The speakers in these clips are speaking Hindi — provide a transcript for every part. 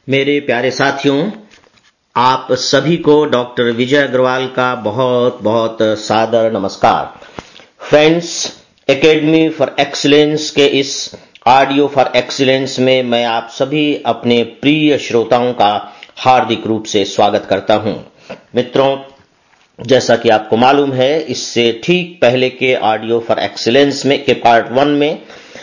मेरे प्यारे साथियों, आप सभी को डॉक्टर विजय अग्रवाल का बहुत बहुत सादर नमस्कार। फ्रेंड्स, एकेडमी फॉर एक्सीलेंस के इस ऑडियो फॉर एक्सीलेंस में मैं आप सभी अपने प्रिय श्रोताओं का हार्दिक रूप से स्वागत करता हूं। मित्रों, जैसा कि आपको मालूम है, इससे ठीक पहले के ऑडियो फॉर एक्सीलेंस में के पार्ट 1 में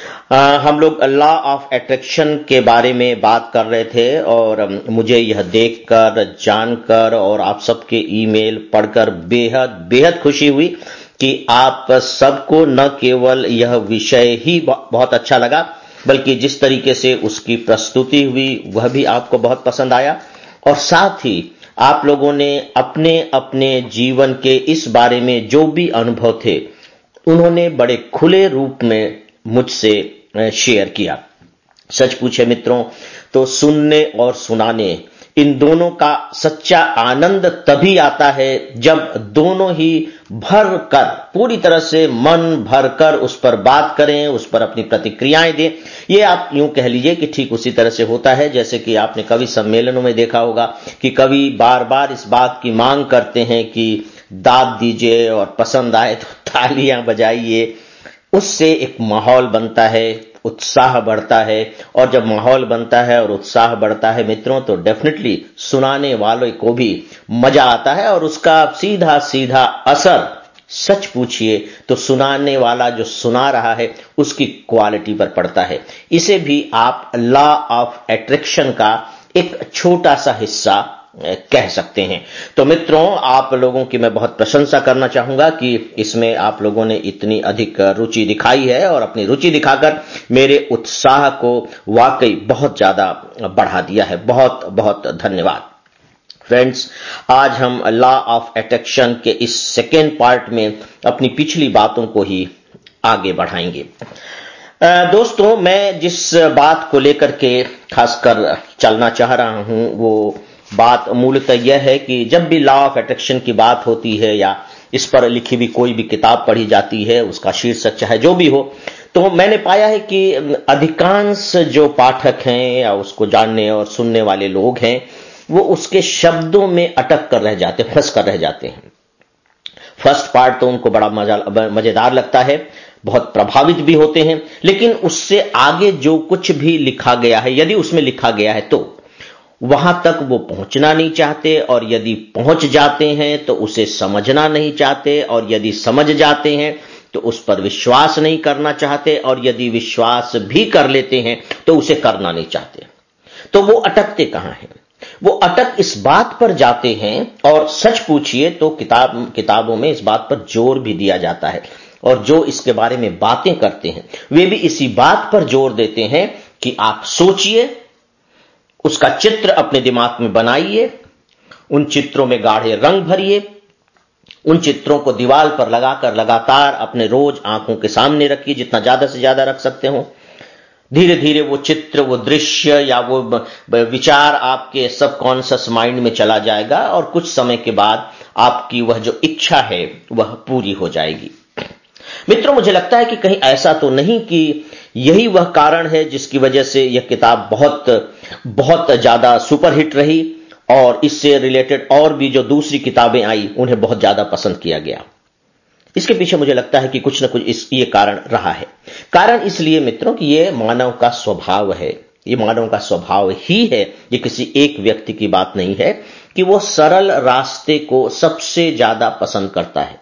हम लोग लॉ ऑफ अट्रैक्शन के बारे में बात कर रहे थे और मुझे यह देखकर, जानकर और आप सबके ईमेल पढ़कर बेहद बेहद खुशी हुई कि आप सबको न केवल यह विषय ही बहुत अच्छा लगा, बल्कि जिस तरीके से उसकी प्रस्तुति हुई वह भी आपको बहुत पसंद आया। और साथ ही आप लोगों ने अपने अपने जीवन के इस बारे में जो भी अनुभव थे, उन्होंने बड़े खुले रूप में मुझसे शेयर किया। सच पूछे मित्रों, तो सुनने और सुनाने, इन दोनों का सच्चा आनंद तभी आता है जब दोनों ही भर कर, पूरी तरह से मन भर कर उस पर बात करें, उस पर अपनी प्रतिक्रियाएं दें। ये आप यूं कह लीजिए कि ठीक उसी तरह से होता है जैसे कि आपने कवि सम्मेलनों में देखा होगा कि कवि बार बार इस बात की मांग करते हैं कि दाद दीजिए और पसंद आए तो तालियां बजाइए। उससे एक माहौल बनता है, उत्साह बढ़ता है, और जब माहौल बनता है और उत्साह बढ़ता है मित्रों, तो डेफिनेटली सुनाने वालों को भी मजा आता है और उसका सीधा सीधा असर, सच पूछिए तो सुनाने वाला जो सुना रहा है उसकी क्वालिटी पर पड़ता है। इसे भी आप लॉ ऑफ अट्रैक्शन का एक छोटा सा हिस्सा कह सकते हैं। तो मित्रों, आप लोगों की मैं बहुत प्रशंसा करना चाहूंगा कि इसमें आप लोगों ने इतनी अधिक रुचि दिखाई है और अपनी रुचि दिखाकर मेरे उत्साह को वाकई बहुत ज्यादा बढ़ा दिया है। बहुत बहुत धन्यवाद। फ्रेंड्स, आज हम लॉ ऑफ अट्रैक्शन के इस सेकेंड पार्ट में अपनी पिछली बातों को ही आगे बढ़ाएंगे। दोस्तों, मैं जिस बात को लेकर के खासकर चलना चाह रहा हूं, वो बात मूलतः यह है कि जब भी लॉ ऑफ अट्रैक्शन की बात होती है या इस पर लिखी भी कोई भी किताब पढ़ी जाती है, उसका शीर्षक चाहे जो भी हो, तो मैंने पाया है कि अधिकांश जो पाठक हैं या उसको जानने और सुनने वाले लोग हैं, वो उसके शब्दों में अटक कर रह जाते, फंस कर रह जाते हैं। फर्स्ट पार्ट तो उनको बड़ा मजेदार लगता है, बहुत प्रभावित भी होते हैं, लेकिन उससे आगे जो कुछ भी लिखा गया है, यदि उसमें लिखा गया है तो वहां तक वो पहुंचना नहीं चाहते, और यदि पहुंच जाते हैं तो उसे समझना नहीं चाहते, और यदि समझ जाते हैं तो उस पर विश्वास नहीं करना चाहते, और यदि विश्वास भी कर लेते हैं तो उसे करना नहीं चाहते। तो वो अटकते कहां हैं? वो अटक इस बात पर जाते हैं, और सच पूछिए तो किताबों में इस बात पर जोर भी दिया जाता है, और जो इसके बारे में बातें करते हैं वे भी इसी बात पर जोर देते हैं कि आप सोचिए, उसका चित्र अपने दिमाग में बनाइए, उन चित्रों में गाढ़े रंग भरिए, उन चित्रों को दीवार पर लगाकर लगातार अपने रोज आंखों के सामने रखिए, जितना ज्यादा से ज्यादा रख सकते हो। धीरे धीरे वो चित्र, वो दृश्य या वो विचार आपके सबकॉन्शियस माइंड में चला जाएगा, और कुछ समय के बाद आपकी वह जो इच्छा है वह पूरी हो जाएगी। मित्रों, मुझे लगता है कि कहीं ऐसा तो नहीं कि यही वह कारण है जिसकी वजह से यह किताब बहुत बहुत ज्यादा सुपरहिट रही, और इससे रिलेटेड और भी जो दूसरी किताबें आई उन्हें बहुत ज्यादा पसंद किया गया। इसके पीछे मुझे लगता है कि कुछ न कुछ ये कारण रहा है। कारण इसलिए मित्रों कि ये मानव का स्वभाव है, ये मानव का स्वभाव ही है, ये किसी एक व्यक्ति की बात नहीं है कि वो सरल रास्ते को सबसे ज्यादा पसंद करता है,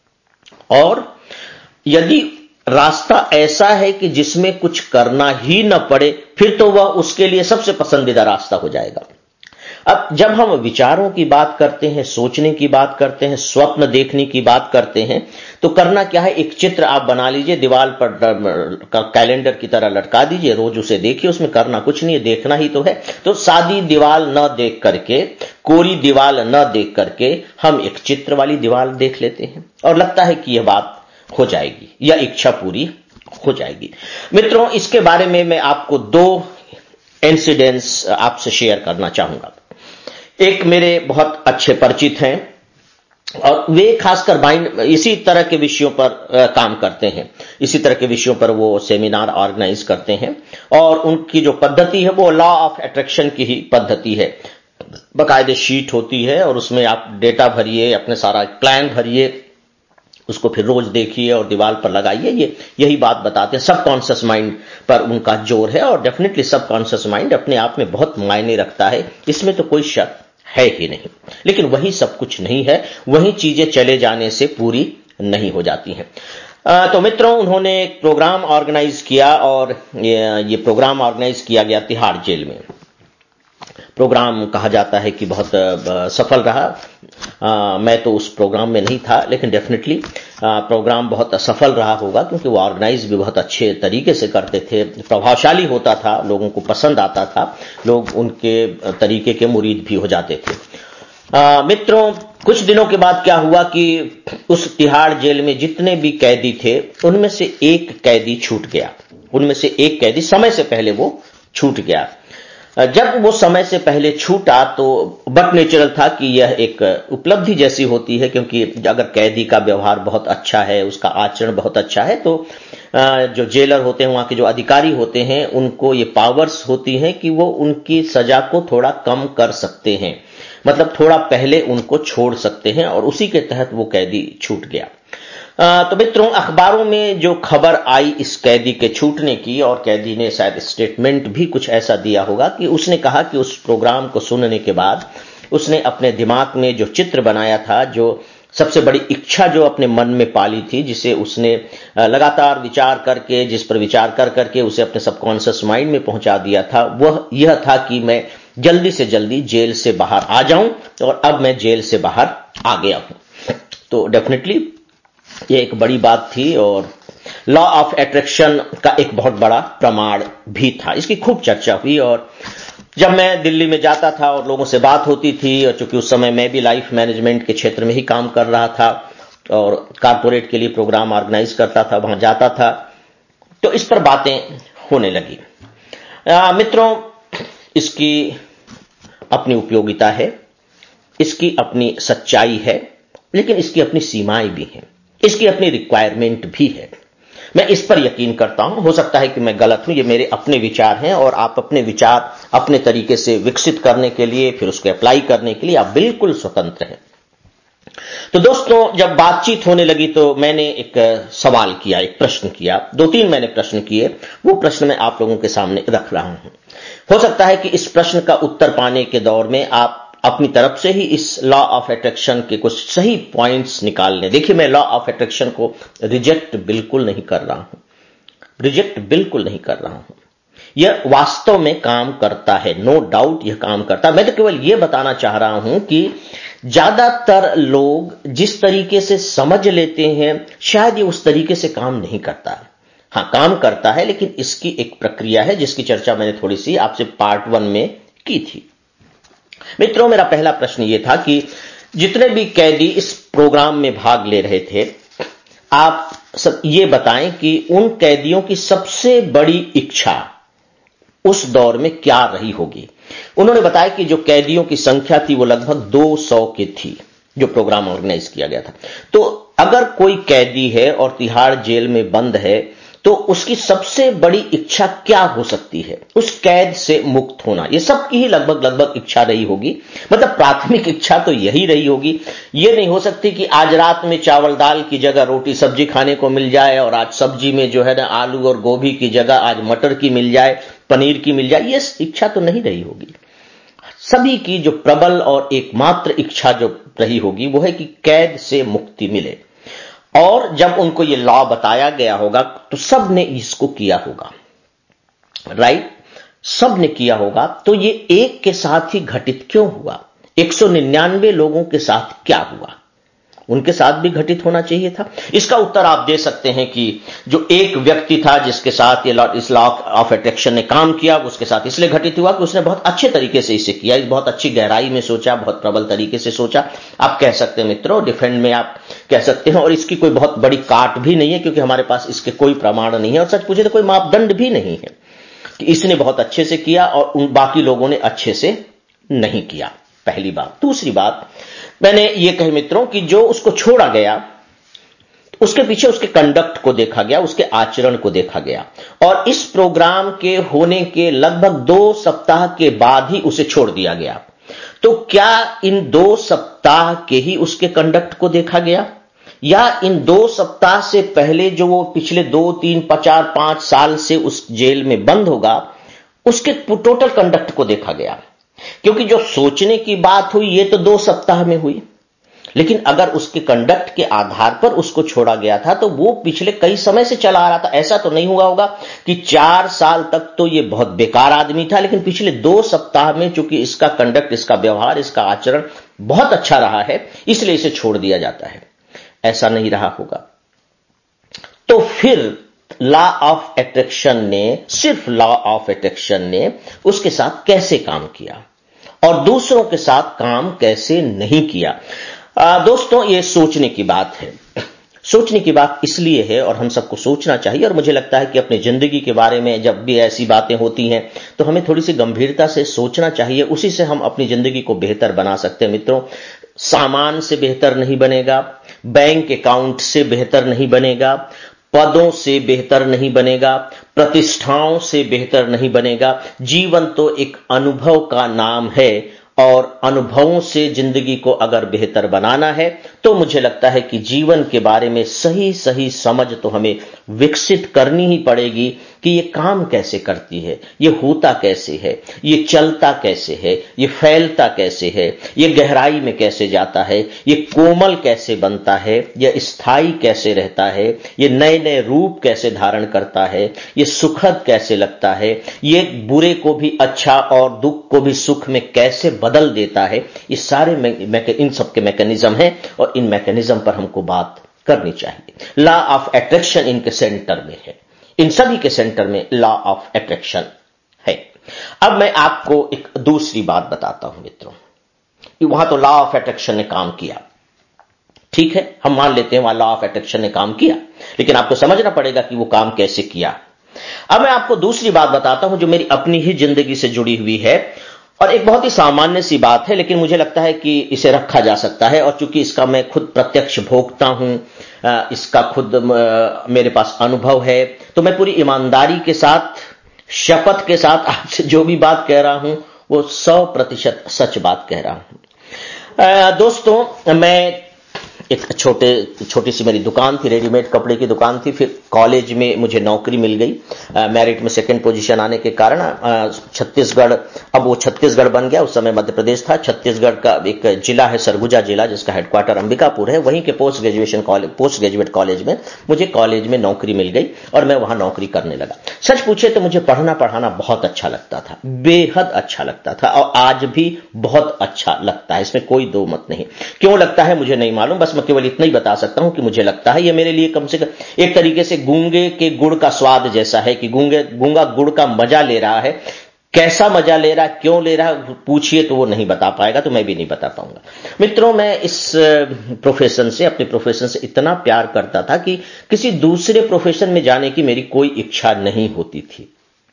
और यदि रास्ता ऐसा है कि जिसमें कुछ करना ही न पड़े, फिर तो वह उसके लिए सबसे पसंदीदा रास्ता हो जाएगा। अब जब हम विचारों की बात करते हैं, सोचने की बात करते हैं, स्वप्न देखने की बात करते हैं, तो करना क्या है? एक चित्र आप बना लीजिए, दीवार पर कैलेंडर की तरह लटका दीजिए, रोज उसे देखिए, उसमें करना कुछ नहीं है, देखना ही तो है। तो सादी दीवार न देख करके, कोरी दीवार न देख करके हम एक चित्र वाली दीवार देख लेते हैं, और लगता है कि यह बात हो जाएगी या इच्छा पूरी हो जाएगी। मित्रों, इसके बारे में मैं आपको 2 इंसिडेंट्स आपसे शेयर करना चाहूंगा। एक मेरे बहुत अच्छे परिचित हैं, और वे खासकर माइंड इसी तरह के विषयों पर काम करते हैं, इसी तरह के विषयों पर वो सेमिनार ऑर्गेनाइज करते हैं। और उनकी जो पद्धति है वो लॉ ऑफ अट्रैक्शन की ही पद्धति है। बाकायदे शीट होती है और उसमें आप डेटा भरिए, अपने सारा प्लान भरिए, उसको फिर रोज देखिए और दीवार पर लगाइए। ये यही बात बताते हैं। सबकॉन्शियस माइंड पर उनका जोर है और डेफिनेटली सबकॉन्शियस माइंड अपने आप में बहुत मायने रखता है, इसमें तो कोई शक है ही नहीं। लेकिन वही सब कुछ नहीं है, वही चीजें चले जाने से पूरी नहीं हो जाती हैं। तो मित्रों, उन्होंने एक प्रोग्राम ऑर्गेनाइज किया और ये प्रोग्राम ऑर्गेनाइज किया गया तिहाड़ जेल में। प्रोग्राम कहा जाता है कि बहुत सफल रहा। मैं तो उस प्रोग्राम में नहीं था, लेकिन डेफिनेटली प्रोग्राम बहुत सफल रहा होगा, क्योंकि वो ऑर्गेनाइज भी बहुत अच्छे तरीके से करते थे, प्रभावशाली होता था, लोगों को पसंद आता था, लोग उनके तरीके के मुरीद भी हो जाते थे। मित्रों, कुछ दिनों के बाद क्या हुआ कि उस तिहाड़ जेल में जितने भी कैदी थे उनमें से एक कैदी छूट गया। उनमें से एक कैदी समय से पहले वो छूट गया। जब वो समय से पहले छूटा तो बट नेचुरल था कि यह एक उपलब्धि जैसी होती है, क्योंकि अगर कैदी का व्यवहार बहुत अच्छा है, उसका आचरण बहुत अच्छा है, तो जो जेलर होते हैं, वहां के जो अधिकारी होते हैं, उनको ये पावर्स होती हैं कि वो उनकी सजा को थोड़ा कम कर सकते हैं, मतलब थोड़ा पहले उनको छोड़ सकते हैं। और उसी के तहत वो कैदी छूट गया। तो मित्रों, अखबारों में जो खबर आई इस कैदी के छूटने की, और कैदी ने शायद स्टेटमेंट भी कुछ ऐसा दिया होगा कि उसने कहा कि उस प्रोग्राम को सुनने के बाद उसने अपने दिमाग में जो चित्र बनाया था, जो सबसे बड़ी इच्छा जो अपने मन में पाली थी, जिसे उसने लगातार विचार करके, जिस पर विचार कर करके उसे अपने सबकॉन्शियस माइंड में पहुंचा दिया था, वह यह था कि मैं जल्दी से जल्दी जेल से बाहर आ जाऊं। और अब मैं जेल से बाहर आ गया हूं। तो डेफिनेटली ये एक बड़ी बात थी और लॉ ऑफ अट्रैक्शन का एक बहुत बड़ा प्रमाण भी था। इसकी खूब चर्चा हुई। और जब मैं दिल्ली में जाता था और लोगों से बात होती थी, और चूंकि उस समय मैं भी लाइफ मैनेजमेंट के क्षेत्र में ही काम कर रहा था और कारपोरेट के लिए प्रोग्राम ऑर्गेनाइज करता था, वहां जाता था, तो इस पर बातें होने लगी। मित्रों, इसकी अपनी उपयोगिता है, इसकी अपनी सच्चाई है, लेकिन इसकी अपनी सीमाएं भी हैं, इसकी अपनी रिक्वायरमेंट भी है। मैं इस पर यकीन करता हूं। हो सकता है कि मैं गलत हूं, ये मेरे अपने विचार हैं और आप अपने विचार अपने तरीके से विकसित करने के लिए, फिर उसको अप्लाई करने के लिए आप बिल्कुल स्वतंत्र हैं। तो दोस्तों, जब बातचीत होने लगी तो मैंने एक सवाल किया, एक प्रश्न किया, 2-3 मैंने प्रश्न किए। वो प्रश्न मैं आप लोगों के सामने रख रहा हूं। हो सकता है कि इस प्रश्न का उत्तर पाने के दौर में आप अपनी तरफ से ही इस लॉ ऑफ अट्रैक्शन के कुछ सही पॉइंट्स निकाल लें। देखिए, मैं लॉ ऑफ अट्रैक्शन को रिजेक्ट बिल्कुल नहीं कर रहा हूं, रिजेक्ट बिल्कुल नहीं कर रहा हूं। यह वास्तव में काम करता है, नो डाउट यह काम करता है। मैं तो केवल यह बताना चाह रहा हूं कि ज्यादातर लोग जिस तरीके से समझ लेते हैं, शायद ये उस तरीके से काम नहीं करता। हां, काम करता है, लेकिन इसकी एक प्रक्रिया है जिसकी चर्चा मैंने थोड़ी सी आपसे पार्ट 1 में की थी। मित्रों, मेरा पहला प्रश्न यह था कि जितने भी कैदी इस प्रोग्राम में भाग ले रहे थे, आप सब ये बताएं कि उन कैदियों की सबसे बड़ी इच्छा उस दौर में क्या रही होगी। उन्होंने बताया कि जो कैदियों की संख्या थी वो लगभग 200 की थी, जो प्रोग्राम ऑर्गेनाइज किया गया था। तो अगर कोई कैदी है और तिहाड़ जेल में बंद है, तो उसकी सबसे बड़ी इच्छा क्या हो सकती है? उस कैद से मुक्त होना। ये सबकी ही लगभग इच्छा रही होगी, मतलब प्राथमिक इच्छा तो यही रही होगी। ये नहीं हो सकती कि आज रात में चावल दाल की जगह रोटी सब्जी खाने को मिल जाए, और आज सब्जी में जो है ना आलू और गोभी की जगह आज मटर की मिल जाए, पनीर की मिल जाए। ये इच्छा तो नहीं रही होगी। सभी की जो प्रबल और एकमात्र इच्छा जो रही होगी वो है कि कैद से मुक्ति मिले। और जब उनको ये लॉ बताया गया होगा तो सब ने इसको किया होगा, राइट? सब ने किया होगा। तो ये एक के साथ ही घटित क्यों हुआ? 199 लोगों के साथ क्या हुआ? उनके साथ भी घटित होना चाहिए था। इसका उत्तर आप दे सकते हैं कि जो एक व्यक्ति था जिसके साथ ये इस लॉ ऑफ अट्रैक्शन ने काम किया, उसके साथ इसलिए घटित हुआ कि उसने बहुत अच्छे तरीके से इसे किया, बहुत अच्छी गहराई में सोचा, बहुत प्रबल तरीके से सोचा। आप कह सकते हैं मित्रों, डिफेंड में आप कह सकते हैं। और इसकी कोई बहुत बड़ी काट भी नहीं है, क्योंकि हमारे पास इसके कोई प्रमाण नहीं है, और सच पूछे तो कोई मापदंड भी नहीं है कि इसने बहुत अच्छे से किया और उन बाकी लोगों ने अच्छे से नहीं किया। पहली बात। दूसरी बात मैंने ये कही मित्रों कि जो उसको छोड़ा गया उसके पीछे उसके कंडक्ट को देखा गया, उसके आचरण को देखा गया, और इस प्रोग्राम के होने के लगभग 2 सप्ताह के बाद ही उसे छोड़ दिया गया। तो क्या इन 2 सप्ताह के ही उसके कंडक्ट को देखा गया, या इन 2 सप्ताह से पहले जो वो पिछले 2, 3, 4, 5 साल से उस जेल में बंद होगा उसके टोटल कंडक्ट को देखा गया? क्योंकि जो सोचने की बात हुई ये तो 2 सप्ताह में हुई, लेकिन अगर उसके कंडक्ट के आधार पर उसको छोड़ा गया था तो वो पिछले कई समय से चला आ रहा था। ऐसा तो नहीं हुआ होगा कि 4 साल तक तो ये बहुत बेकार आदमी था, लेकिन पिछले 2 सप्ताह में चूंकि इसका कंडक्ट, इसका व्यवहार, इसका आचरण बहुत अच्छा रहा है इसलिए इसे छोड़ दिया जाता है। ऐसा नहीं रहा होगा। तो फिर लॉ ऑफ अट्रैक्शन ने, सिर्फ लॉ ऑफ अट्रैक्शन ने उसके साथ कैसे काम किया और दूसरों के साथ काम कैसे नहीं किया? दोस्तों, ये सोचने की बात है। सोचने की बात इसलिए है, और हम सबको सोचना चाहिए, और मुझे लगता है कि अपनी जिंदगी के बारे में जब भी ऐसी बातें होती हैं तो हमें थोड़ी सी गंभीरता से सोचना चाहिए। उसी से हम अपनी जिंदगी को बेहतर बना सकते हैं मित्रों। सामान से बेहतर नहीं बनेगा, बैंक अकाउंट से बेहतर नहीं बनेगा, पदों से बेहतर नहीं बनेगा, प्रतिष्ठाओं से बेहतर नहीं बनेगा। जीवन तो एक अनुभव का नाम है, और अनुभवों से जिंदगी को अगर बेहतर बनाना है तो मुझे लगता है कि जीवन के बारे में सही सही समझ तो हमें विकसित करनी ही पड़ेगी कि ये काम कैसे करती है, ये होता कैसे है, ये चलता कैसे है, ये फैलता कैसे है, ये गहराई में कैसे जाता है, ये कोमल कैसे बनता है, ये स्थायी कैसे रहता है, ये नए नए रूप कैसे धारण करता है, ये सुखद कैसे लगता है, ये बुरे को भी अच्छा और दुख को भी सुख में कैसे बदल देता है। ये सारे इन सब के मैकेनिज्म हैं, और इन मैकेनिज्म पर हमको बात करनी चाहिए। लॉ ऑफ अट्रैक्शन इनके सेंटर में है, इन सभी के सेंटर में लॉ ऑफ अट्रैक्शन है। अब मैं आपको एक दूसरी बात बताता हूं मित्रों, कि वहां तो लॉ ऑफ अट्रैक्शन ने काम किया, ठीक है, हम मान लेते हैं वहां लॉ ऑफ अट्रैक्शन ने काम किया, लेकिन आपको समझना पड़ेगा कि वो काम कैसे किया। अब मैं आपको दूसरी बात बताता हूं जो मेरी अपनी ही जिंदगी से जुड़ी हुई है, और एक बहुत ही सामान्य सी बात है, लेकिन मुझे लगता है कि इसे रखा जा सकता है, और चूंकि इसका मैं खुद प्रत्यक्ष भोगता हूं, इसका खुद मेरे पास अनुभव है, तो मैं पूरी ईमानदारी के साथ, शपथ के साथ आपसे जो भी बात कह रहा हूं वो 100% सच बात कह रहा हूं। दोस्तों, मैं एक छोटी सी मेरी दुकान थी, रेडीमेड कपड़े की दुकान थी। फिर कॉलेज में मुझे नौकरी मिल गई, मेरिट में 2nd पोजीशन आने के कारण छत्तीसगढ़, अब वो छत्तीसगढ़ बन गया, उस समय मध्य प्रदेश था। छत्तीसगढ़ का एक जिला है सरगुजा जिला, जिसका हेडक्वार्टर अंबिकापुर है, वहीं के पोस्ट ग्रेजुएट कॉलेज में मुझे कॉलेज में नौकरी मिल गई, और मैं वहां नौकरी करने लगा। सच पूछे तो मुझे पढ़ाना बहुत अच्छा लगता था, बेहद अच्छा लगता था, और आज भी बहुत अच्छा लगता है, इसमें कोई दो मत नहीं। क्यों लगता है मुझे नहीं मालूम, बस मैं केवल इतना ही बता सकता हूं कि मुझे लगता है। ये मेरे लिए कम से कम एक तरीके से गूंगे के गुड़ का स्वाद जैसा है, कि गूंगा गुड़ का मजा ले रहा है। कैसा मजा ले रहा है, क्यों ले रहा है, पूछिए तो वो नहीं बता पाएगा, तो मैं भी नहीं बता पाऊंगा। मित्रों, मैं इस प्रोफेशन से, अपने प्रोफेशन से इतना प्यार करता था कि किसी दूसरे प्रोफेशन में जाने की मेरी कोई इच्छा नहीं होती थी।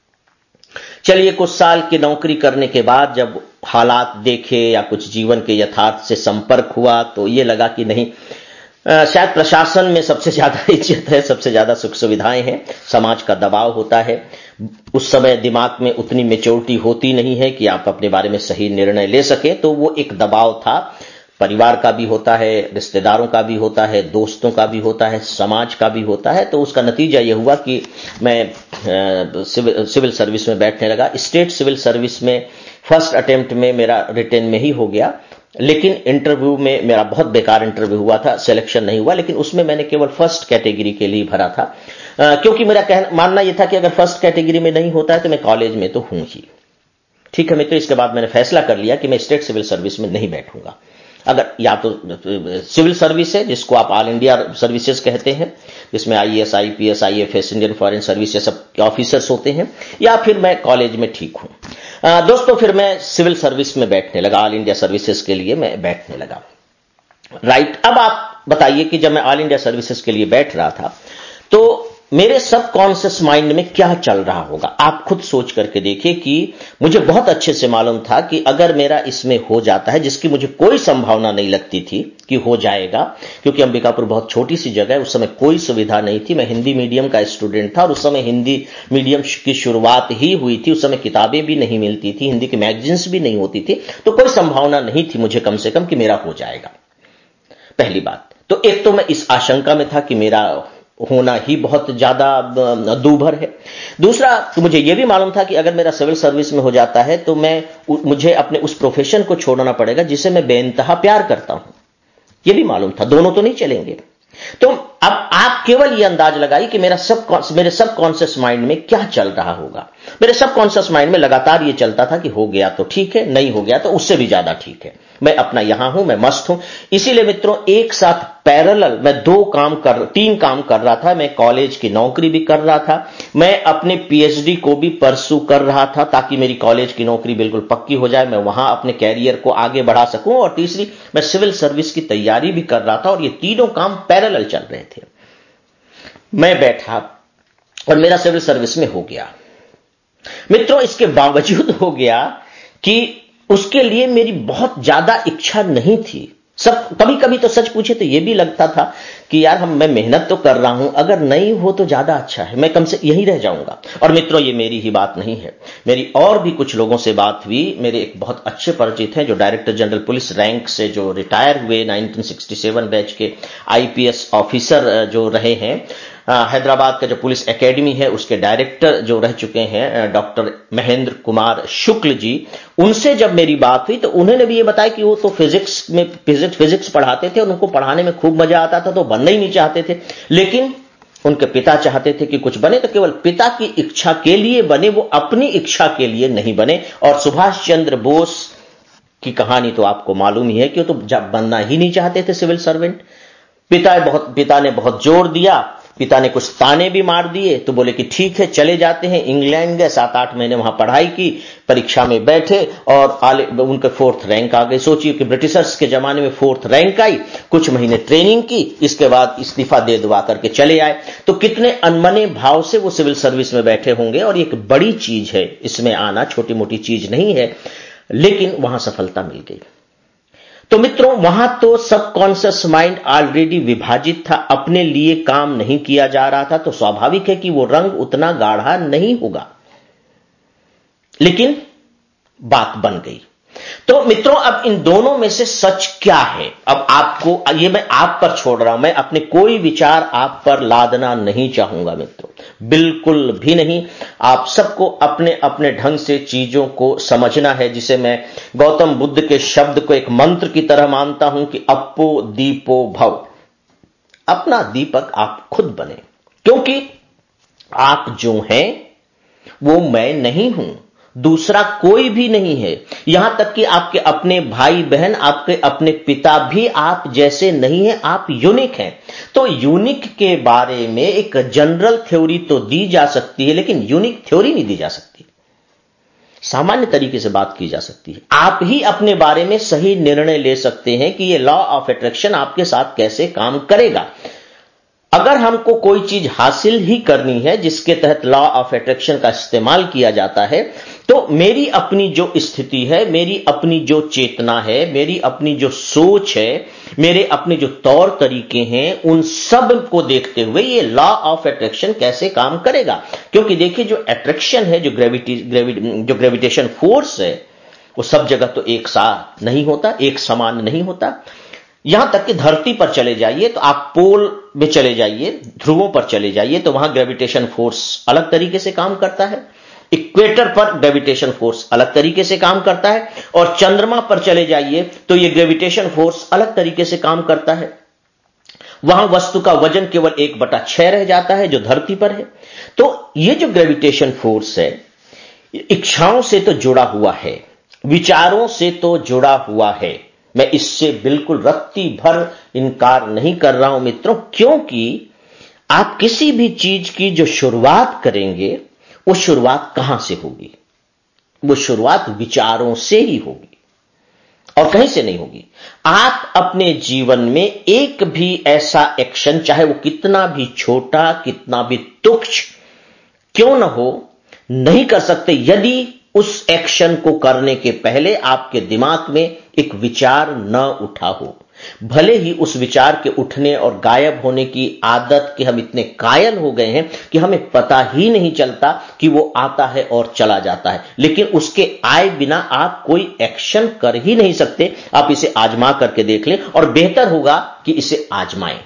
चलिए, कुछ साल की नौकरी करने के बाद जब हालात देखे या कुछ जीवन के यथार्थ से संपर्क हुआ, तो ये लगा कि नहीं, शायद प्रशासन में सबसे ज्यादा इज्जत है, सबसे ज्यादा सुख सुविधाएं हैं, समाज का दबाव होता है। उस समय दिमाग में उतनी मैच्योरिटी होती नहीं है कि आप अपने बारे में सही निर्णय ले सके, तो वो एक दबाव था। परिवार का भी होता है, रिश्तेदारों का भी होता है, दोस्तों का भी होता है, समाज का भी होता है। तो उसका नतीजा यह हुआ कि मैं सिविल सर्विस में बैठने लगा। स्टेट सिविल सर्विस में फर्स्ट अटेम्प्ट में मेरा रिटेन में ही हो गया, लेकिन इंटरव्यू में मेरा बहुत बेकार इंटरव्यू हुआ था, सिलेक्शन नहीं हुआ। लेकिन उसमें मैंने केवल फर्स्ट कैटेगरी के लिए भरा था, क्योंकि मेरा मानना यह था कि अगर फर्स्ट कैटेगरी में नहीं होता है तो मैं कॉलेज में तो हूं ही। ठीक है मित्रों, इसके बाद मैंने फैसला कर लिया कि मैं स्टेट सिविल सर्विस में नहीं बैठूंगा। अगर या तो सिविल सर्विस है, जिसको आप ऑल इंडिया सर्विसेज कहते हैं, जिसमें IAS, IPS, IFS, Indian foreign service ये सब ऑफिसर्स होते हैं, या फिर मैं कॉलेज में ठीक हूं। दोस्तों, फिर मैं सिविल सर्विस में बैठने लगा, ऑल इंडिया सर्विसेज के लिए मैं बैठने लगा। राइट, अब आप बताइए कि जब मैं ऑल इंडिया सर्विसेज के लिए बैठ रहा था, तो मेरे सबकॉन्शियस माइंड में क्या चल रहा होगा। आप खुद सोच करके देखिए कि मुझे बहुत अच्छे से मालूम था कि अगर मेरा इसमें हो जाता है, जिसकी मुझे कोई संभावना नहीं लगती थी कि हो जाएगा, क्योंकि अंबिकापुर बहुत छोटी सी जगह है, उस समय कोई सुविधा नहीं थी, मैं हिंदी मीडियम का स्टूडेंट था और उस समय हिंदी मीडियम की शुरुआत ही हुई थी, उस समय किताबें भी नहीं मिलती थी, हिंदी की मैगजीन्स भी नहीं होती थी, तो कोई संभावना नहीं थी मुझे कम से कम कि मेरा हो जाएगा। पहली बात तो एक तो मैं इस आशंका में था कि मेरा होना ही बहुत ज्यादा दूभर है। दूसरा, तो मुझे यह भी मालूम था कि अगर मेरा सिविल सर्विस में हो जाता है तो मुझे अपने उस प्रोफेशन को छोड़ना पड़ेगा जिसे मैं बेइंतहा प्यार करता हूं। यह भी मालूम था, दोनों तो नहीं चलेंगे। तो अब आप केवल यह अंदाज लगाइए कि मेरे सबकॉन्शियस माइंड में क्या चल रहा होगा। मेरे सबकॉन्शियस माइंड में लगातार यह चलता था कि हो गया तो ठीक है, नहीं हो गया तो उससे भी ज्यादा ठीक है, मैं अपना यहां हूं, मैं मस्त हूं। इसीलिए मित्रों, एक साथ पैरेलल मैं तीन काम कर रहा था। मैं कॉलेज की नौकरी भी कर रहा था, मैं अपने पीएचडी को भी परसू कर रहा था ताकि मेरी कॉलेज की नौकरी बिल्कुल पक्की हो जाए, मैं वहां अपने कैरियर को आगे बढ़ा सकूं, और तीसरी, मैं सिविल सर्विस की तैयारी भी कर रहा था, और ये तीनों काम पैरेलल चल रहे थे। मैं बैठा और मेरा सिविल सर्विस में हो गया। मित्रों, इसके बावजूद हो गया कि उसके लिए मेरी बहुत ज्यादा इच्छा नहीं थी। सब कभी कभी तो सच पूछे तो यह भी लगता था कि यार मैं मेहनत तो कर रहा हूं, अगर नहीं हो तो ज्यादा अच्छा है, मैं कम से यहीं रह जाऊंगा। और मित्रों, ये मेरी ही बात नहीं है, मेरी और भी कुछ लोगों से बात हुई। मेरे एक बहुत अच्छे परिचित हैं जो डायरेक्टर जनरल पुलिस रैंक से जो रिटायर हुए, 1967 बैच के आईपीएस ऑफिसर जो रहे हैं, हैदराबाद का जो पुलिस एकेडमी है उसके डायरेक्टर जो रह चुके हैं, डॉक्टर महेंद्र कुमार शुक्ल जी। उनसे जब मेरी बात हुई तो उन्होंने भी ये बताया कि वो तो फिजिक्स पढ़ाते थे और उनको पढ़ाने में खूब मजा आता था, तो बनना ही नहीं चाहते थे, लेकिन उनके पिता चाहते थे कि कुछ बने, तो केवल पिता की इच्छा के लिए बने, वो अपनी इच्छा के लिए नहीं बने। और सुभाष चंद्र बोस की कहानी तो आपको मालूम ही है कि वो तो जब बनना ही नहीं चाहते थे सिविल सर्वेंट। पिता ने बहुत जोर दिया, पिता ने कुछ ताने भी मार दिए, तो बोले कि ठीक है चले जाते हैं। इंग्लैंड गए, 7-8 महीने वहां पढ़ाई की, परीक्षा में बैठे और उनके 4th रैंक आ गई। सोचिए कि ब्रिटिशर्स के जमाने में 4th रैंक आई, कुछ महीने ट्रेनिंग की, इसके बाद इस्तीफा दे दवा करके चले आए। तो कितने अनमने भाव से वो सिविल सर्विस में बैठे होंगे, और एक बड़ी चीज है इसमें आना, छोटी मोटी चीज नहीं है, लेकिन वहां सफलता मिल गई। तो मित्रों, वहां तो सबकॉन्शियस माइंड ऑलरेडी विभाजित था, अपने लिए काम नहीं किया जा रहा था, तो स्वाभाविक है कि वो रंग उतना गाढ़ा नहीं होगा, लेकिन बात बन गई। तो मित्रों, अब इन दोनों में से सच क्या है, अब आपको ये मैं आप पर छोड़ रहा हूं, मैं अपने कोई विचार आप पर लादना नहीं चाहूंगा मित्रों, बिल्कुल भी नहीं। आप सबको अपने अपने ढंग से चीजों को समझना है, जिसे मैं गौतम बुद्ध के शब्द को एक मंत्र की तरह मानता हूं कि अप्पो दीपो भव, अपना दीपक आप खुद बने, क्योंकि आप जो हैं वो मैं नहीं हूं, दूसरा कोई भी नहीं है। यहां तक कि आपके अपने भाई बहन, आपके अपने पिता भी आप जैसे नहीं हैं, आप यूनिक हैं। तो यूनिक के बारे में एक जनरल थ्योरी तो दी जा सकती है, लेकिन यूनिक थ्योरी नहीं दी जा सकती, सामान्य तरीके से बात की जा सकती है। आप ही अपने बारे में सही निर्णय ले सकते हैं कि यह लॉ ऑफ अट्रैक्शन आपके साथ कैसे काम करेगा। अगर हमको कोई चीज हासिल ही करनी है जिसके तहत लॉ ऑफ अट्रैक्शन का इस्तेमाल किया जाता है, तो मेरी अपनी जो स्थिति है, मेरी अपनी जो चेतना है, मेरी अपनी जो सोच है, मेरे अपने जो तौर तरीके हैं, उन सब को देखते हुए ये लॉ ऑफ अट्रैक्शन कैसे काम करेगा। क्योंकि देखिए, जो अट्रैक्शन है, जो ग्रेविटेशन फोर्स है, वो सब जगह तो एक साथ नहीं होता, एक समान नहीं होता। यहां तक कि धरती पर चले जाइए, तो आप पोल में चले जाइए, ध्रुवों पर चले जाइए, तो वहां ग्रेविटेशन फोर्स अलग तरीके से काम करता है। इक्वेटर पर ग्रेविटेशन फोर्स अलग तरीके से काम करता है, और चंद्रमा पर चले जाइए तो यह ग्रेविटेशन फोर्स अलग तरीके से काम करता है। वहां वस्तु का वजन केवल 1/6 रह जाता है जो धरती पर है। तो यह जो ग्रेविटेशन फोर्स है, इच्छाओं से तो जुड़ा हुआ है, विचारों से तो जुड़ा हुआ है। मैं इससे बिल्कुल रत्ती भर इनकार नहीं कर रहा हूं मित्रों, क्योंकि आप किसी भी चीज की जो शुरुआत करेंगे, वो शुरुआत कहां से होगी? वो शुरुआत विचारों से ही होगी। और कहीं से नहीं होगी। आप अपने जीवन में एक भी ऐसा एक्शन, चाहे वो कितना भी छोटा, कितना भी तुच्छ क्यों न हो, नहीं कर सकते यदि उस एक्शन को करने के पहले आपके दिमाग में एक विचार न उठा हो। भले ही उस विचार के उठने और गायब होने की आदत के हम इतने कायल हो गए हैं कि हमें पता ही नहीं चलता कि वो आता है और चला जाता है, लेकिन उसके आए बिना आप कोई एक्शन कर ही नहीं सकते। आप इसे आजमा करके देख लें और बेहतर होगा कि इसे आजमाएं।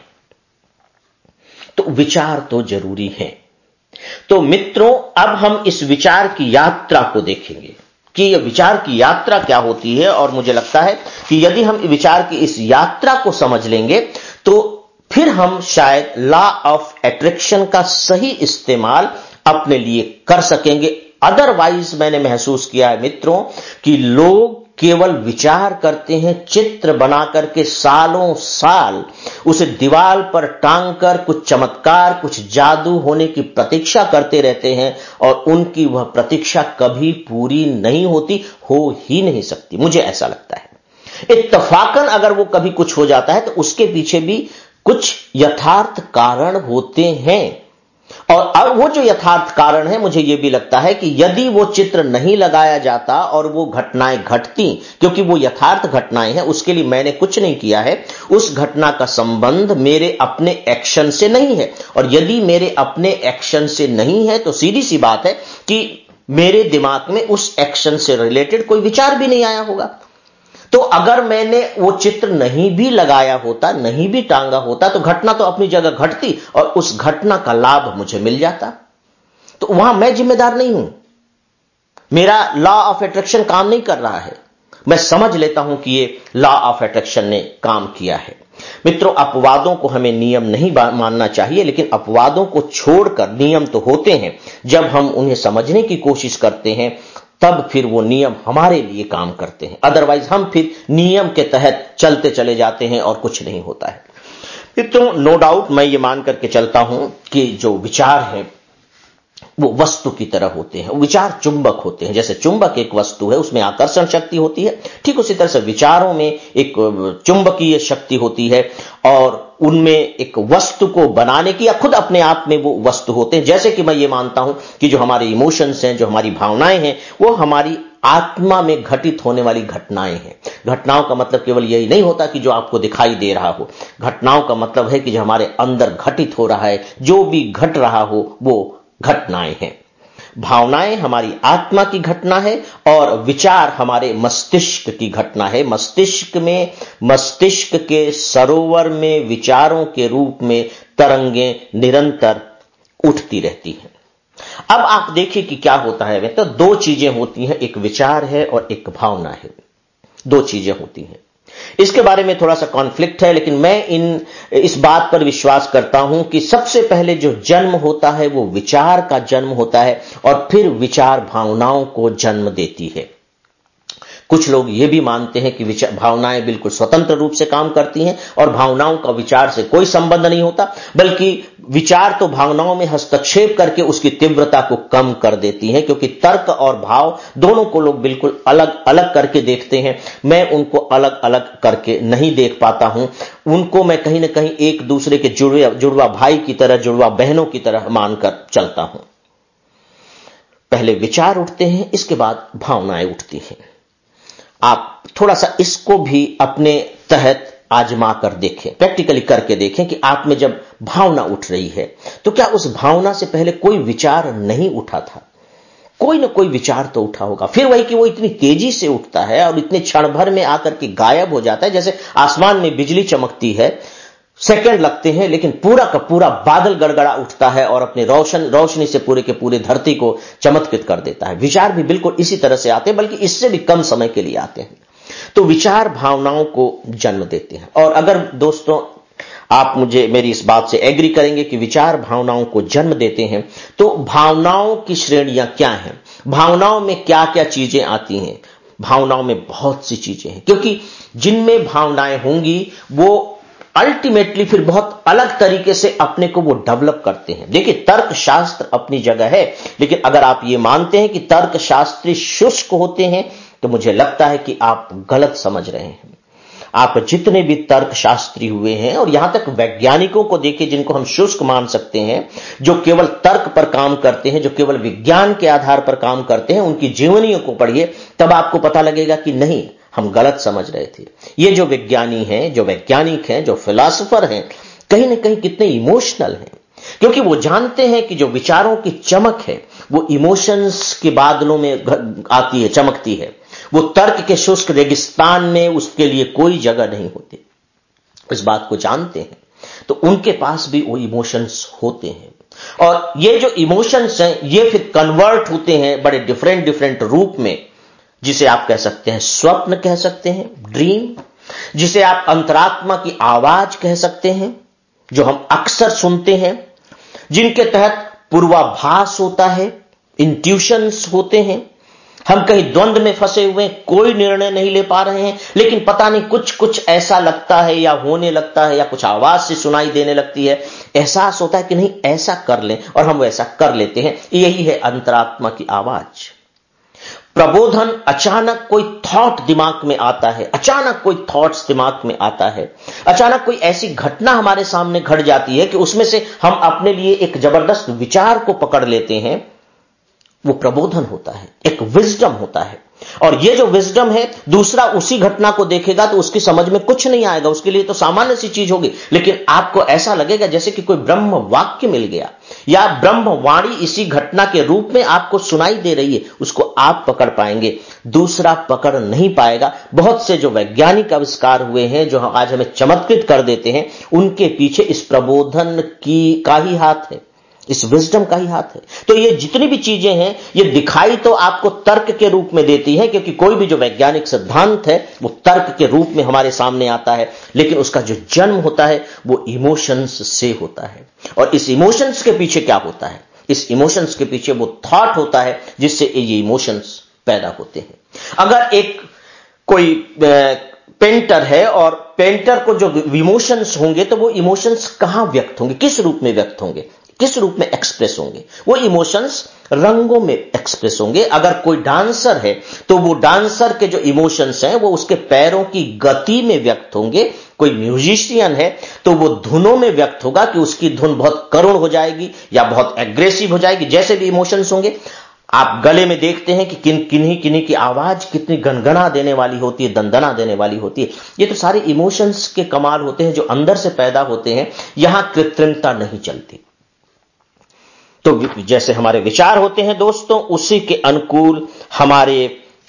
तो विचार तो जरूरी है। तो मित्रों, अब हम इस विचार की यात्रा को देखेंगे कि यह विचार की यात्रा क्या होती है। और मुझे लगता है कि यदि हम विचार की इस यात्रा को समझ लेंगे तो फिर हम शायद लॉ ऑफ अट्रैक्शन का सही इस्तेमाल अपने लिए कर सकेंगे। अदरवाइज मैंने महसूस किया है मित्रों कि लोग केवल विचार करते हैं, चित्र बना करके सालों साल उसे दीवार पर टांग कर कुछ चमत्कार, कुछ जादू होने की प्रतीक्षा करते रहते हैं और उनकी वह प्रतीक्षा कभी पूरी नहीं होती, हो ही नहीं सकती। मुझे ऐसा लगता है इत्तफाकन अगर वो कभी कुछ हो जाता है तो उसके पीछे भी कुछ यथार्थ कारण होते हैं। और अब वो जो यथार्थ कारण है, मुझे यह भी लगता है कि यदि वो चित्र नहीं लगाया जाता और वो घटनाएं घटती, क्योंकि वो यथार्थ घटनाएं हैं, उसके लिए मैंने कुछ नहीं किया है, उस घटना का संबंध मेरे अपने एक्शन से नहीं है। और यदि मेरे अपने एक्शन से नहीं है तो सीधी सी बात है कि मेरे दिमाग में उस एक्शन से रिलेटेड कोई विचार भी नहीं आया होगा। तो अगर मैंने वो चित्र नहीं भी लगाया होता, नहीं भी टांगा होता, तो घटना तो अपनी जगह घटती और उस घटना का लाभ मुझे मिल जाता। तो वहां मैं जिम्मेदार नहीं हूं, मेरा लॉ ऑफ अट्रैक्शन काम नहीं कर रहा है। मैं समझ लेता हूं कि ये लॉ ऑफ अट्रैक्शन ने काम किया है। मित्रों, अपवादों को हमें नियम नहीं मानना चाहिए, लेकिन अपवादों को छोड़कर नियम तो होते हैं। जब हम उन्हें समझने की कोशिश करते हैं तब फिर वो नियम हमारे लिए काम करते हैं। अदरवाइज हम फिर नियम के तहत चलते चले जाते हैं और कुछ नहीं होता है। मित्रों, नो डाउट मैं ये मान करके चलता हूं कि जो विचार है वो वस्तु की तरह होते हैं। विचार चुंबक होते हैं। जैसे चुंबक एक वस्तु है, उसमें आकर्षण शक्ति होती है, ठीक उसी तरह से विचारों में एक चुंबकीय शक्ति होती है और उनमें एक वस्तु को बनाने की या खुद अपने आप में वो वस्तु होते हैं। जैसे कि मैं ये मानता हूं कि जो हमारे इमोशंस हैं, जो हमारी भावनाएं हैं, वो हमारी आत्मा में घटित होने वाली घटनाएं हैं। घटनाओं का मतलब केवल यही नहीं होता कि जो आपको दिखाई दे रहा हो। घटनाओं का मतलब है कि जो हमारे अंदर घटित हो रहा है, जो भी घट रहा हो, वो घटनाएं हैं। भावनाएं हमारी आत्मा की घटना है और विचार हमारे मस्तिष्क की घटना है। मस्तिष्क के सरोवर में विचारों के रूप में तरंगें निरंतर उठती रहती हैं। अब आप देखिए कि क्या होता है। तो दो चीजें होती हैं, एक विचार है और एक भावना है। दो चीजें होती हैं। इसके बारे में थोड़ा सा कॉन्फ्लिक्ट है, लेकिन मैं इस बात पर विश्वास करता हूं कि सबसे पहले जो जन्म होता है वो विचार का जन्म होता है और फिर विचार भावनाओं को जन्म देती है। कुछ लोग ये भी मानते हैं कि भावनाएं बिल्कुल स्वतंत्र रूप से काम करती हैं और भावनाओं का विचार से कोई संबंध नहीं होता, बल्कि विचार तो भावनाओं में हस्तक्षेप करके उसकी तीव्रता को कम कर देती हैं। क्योंकि तर्क और भाव दोनों को लोग बिल्कुल अलग अलग करके देखते हैं। मैं उनको अलग अलग करके नहीं देख पाता हूं। उनको मैं कहीं ना कहीं एक दूसरे के जुड़वा भाई की तरह, जुड़वा बहनों की तरह मानकर चलता हूं। पहले विचार उठते हैं, इसके बाद भावनाएं उठती हैं। आप थोड़ा सा इसको भी अपने तहत आजमा कर देखें, प्रैक्टिकली करके देखें कि आप में जब भावना उठ रही है तो क्या उस भावना से पहले कोई विचार नहीं उठा था? कोई ना कोई विचार तो उठा होगा। फिर वही कि वो इतनी तेजी से उठता है और इतने क्षण भर में आकर के गायब हो जाता है। जैसे आसमान में बिजली चमकती है, सेकंड लगते हैं, लेकिन पूरा का पूरा बादल गड़गड़ा उठता है और अपने रोशनी से पूरे के पूरे धरती को चमत्कृत कर देता है। विचार भी बिल्कुल इसी तरह से आते हैं, बल्कि इससे भी कम समय के लिए आते हैं। तो विचार भावनाओं को जन्म देते हैं। और अगर दोस्तों आप मेरी इस बात से एग्री करेंगे कि विचार भावनाओं को जन्म देते हैं, तो भावनाओं की श्रेणियां क्या हैं? भावनाओं में क्या क्या चीजें आती हैं? भावनाओं में बहुत सी चीजें हैं, क्योंकि जिनमें भावनाएं होंगी वो अल्टीमेटली फिर बहुत अलग तरीके से अपने को वो डेवलप करते हैं। देखिए, तर्कशास्त्र अपनी जगह है, लेकिन अगर आप ये मानते हैं कि तर्कशास्त्री शुष्क होते हैं तो मुझे लगता है कि आप गलत समझ रहे हैं। आप जितने भी तर्कशास्त्री हुए हैं और यहां तक वैज्ञानिकों को देखिए जिनको हम शुष्क मान सकते हैं, जो केवल तर्क पर काम करते हैं, जो केवल विज्ञान के आधार पर काम करते हैं, उनकी जीवनियों को पढ़िए, तब आपको पता लगेगा कि नहीं, हम गलत समझ रहे थे। ये जो विज्ञानी हैं, जो वैज्ञानिक हैं, जो फिलॉसफर हैं, कहीं ना कहीं कितने इमोशनल हैं, क्योंकि वो जानते हैं कि जो विचारों की चमक है वो इमोशंस के बादलों में आती है, चमकती है। वो तर्क के शुष्क रेगिस्तान में उसके लिए कोई जगह नहीं होती। इस बात को जानते हैं, तो उनके पास भी वो इमोशंस होते हैं। और ये जो इमोशंस हैं ये फिर कन्वर्ट होते हैं बड़े डिफरेंट डिफरेंट रूप में, जिसे आप कह सकते हैं स्वप्न, कह सकते हैं ड्रीम, जिसे आप अंतरात्मा की आवाज कह सकते हैं, जो हम अक्सर सुनते हैं, जिनके तहत पूर्वाभास होता है, इंट्यूशंस होते हैं। हम कहीं द्वंद में फंसे हुए, कोई निर्णय नहीं ले पा रहे हैं, लेकिन पता नहीं कुछ ऐसा लगता है या होने लगता है या कुछ आवाज से सुनाई देने लगती है, एहसास होता है कि नहीं ऐसा कर लें, और हम वैसा कर लेते हैं। यही है अंतरात्मा की आवाज। प्रबोधन, अचानक कोई थॉट दिमाग में आता है, अचानक कोई थॉट्स दिमाग में आता है, अचानक कोई ऐसी घटना हमारे सामने घट जाती है कि उसमें से हम अपने लिए एक जबरदस्त विचार को पकड़ लेते हैं। वो प्रबोधन होता है, एक विजडम होता है। और ये जो विजडम है, दूसरा उसी घटना को देखेगा तो उसकी समझ में कुछ नहीं आएगा, उसके लिए तो सामान्य सी चीज होगी, लेकिन आपको ऐसा लगेगा जैसे कि कोई ब्रह्म वाक्य मिल गया या ब्रह्मवाणी इसी घटना के रूप में आपको सुनाई दे रही है, उसको आप पकड़ पाएंगे, दूसरा पकड़ नहीं पाएगा। बहुत से जो वैज्ञानिक आविष्कार हुए हैं, जो आज हमें चमत्कृत कर देते हैं, उनके पीछे इस प्रबोधन का ही हाथ है, इस विजडम का ही हाथ है। तो ये जितनी भी चीजें हैं, ये दिखाई तो आपको तर्क के रूप में देती है, क्योंकि कोई भी जो वैज्ञानिक सिद्धांत है वो तर्क के रूप में हमारे सामने आता है, लेकिन उसका जो जन्म होता है वो इमोशंस से होता है। और इस इमोशंस के पीछे क्या होता है? इस इमोशंस के पीछे वो थॉट होता है जिससे ये इमोशंस पैदा होते हैं। अगर एक कोई पेंटर है और पेंटर को जो इमोशंस होंगे, तो वो इमोशंस कहां व्यक्त होंगे, किस रूप में व्यक्त होंगे, किस रूप में एक्सप्रेस होंगे? वो इमोशंस रंगों में एक्सप्रेस होंगे। अगर कोई डांसर है तो वो डांसर के जो इमोशंस हैं वो उसके पैरों की गति में व्यक्त होंगे। कोई म्यूजिशियन है तो वो धुनों में व्यक्त होगा कि उसकी धुन बहुत करुण हो जाएगी या बहुत एग्रेसिव हो जाएगी, जैसे भी इमोशंस होंगे। आप गले में देखते हैं कि किन्हीं की आवाज कितनी गनगना देने वाली होती है, दंदना देने वाली होती है। ये तो सारे इमोशंस के कमाल होते हैं जो अंदर से पैदा होते हैं, यहां कृत्रिमता नहीं चलती। तो जैसे हमारे विचार होते हैं दोस्तों, उसी के अनुकूल हमारी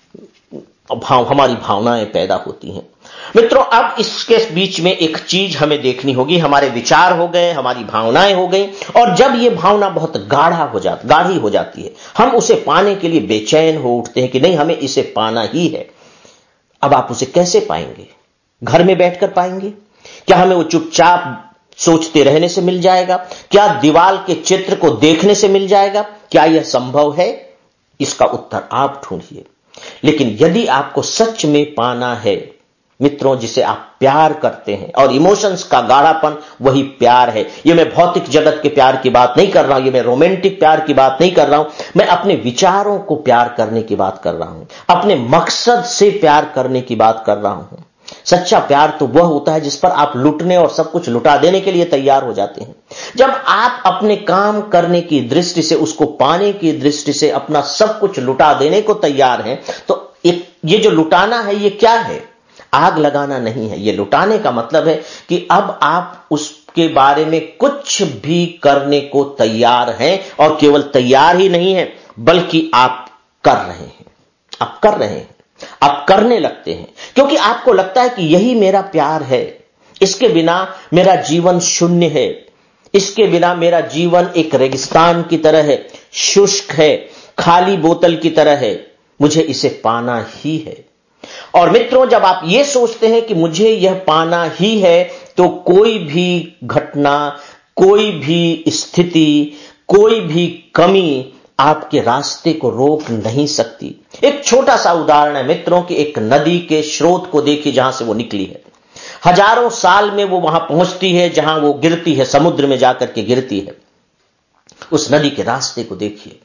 भावनाएं पैदा होती हैं। मित्रों, अब इसके बीच में एक चीज हमें देखनी होगी। हमारे विचार हो गए, हमारी भावनाएं हो गई, और जब ये भावना बहुत गाढ़ी हो जाती है, हम उसे पाने के लिए बेचैन हो उठते हैं कि नहीं, हमें इसे पाना ही है। अब आप उसे कैसे पाएंगे? घर में बैठकर पाएंगे? क्या हमें वो चुपचाप सोचते रहने से मिल जाएगा? क्या दीवार के चित्र को देखने से मिल जाएगा? क्या यह संभव है? इसका उत्तर आप ढूंढिए। लेकिन यदि आपको सच में पाना है मित्रों, जिसे आप प्यार करते हैं, और इमोशंस का गाढ़ापन वही प्यार है। ये मैं भौतिक जगत के प्यार की बात नहीं कर रहा हूं, ये मैं रोमांटिक प्यार की बात नहीं कर रहा हूं, मैं अपने विचारों को प्यार करने की बात कर रहा हूं, अपने मकसद से प्यार करने की बात कर रहा हूं। सच्चा प्यार तो वह होता है जिस पर आप लुटने और सब कुछ लुटा देने के लिए तैयार हो जाते हैं। जब आप अपने काम करने की दृष्टि से, उसको पाने की दृष्टि से अपना सब कुछ लुटा देने को तैयार हैं, तो ये जो लुटाना है ये क्या है? आग लगाना नहीं है। ये लुटाने का मतलब है कि अब आप उसके बारे में कुछ भी करने को तैयार हैं, और केवल तैयार ही नहीं है बल्कि आप कर रहे हैं। आप कर रहे हैं, आप करने लगते हैं, क्योंकि आपको लगता है कि यही मेरा प्यार है। इसके बिना मेरा जीवन शून्य है, इसके बिना मेरा जीवन एक रेगिस्तान की तरह है, शुष्क है, खाली बोतल की तरह है। मुझे इसे पाना ही है। और मित्रों, जब आप ये सोचते हैं कि मुझे यह पाना ही है, तो कोई भी घटना, कोई भी स्थिति, कोई भी कमी आपके रास्ते को रोक नहीं सकती। एक छोटा सा उदाहरण है मित्रों कि एक नदी के स्रोत को देखिए, जहां से वो निकली है। हजारों साल में वो वहां पहुंचती है जहां वो गिरती है, समुद्र में जाकर के गिरती है। उस नदी के रास्ते को देखिए,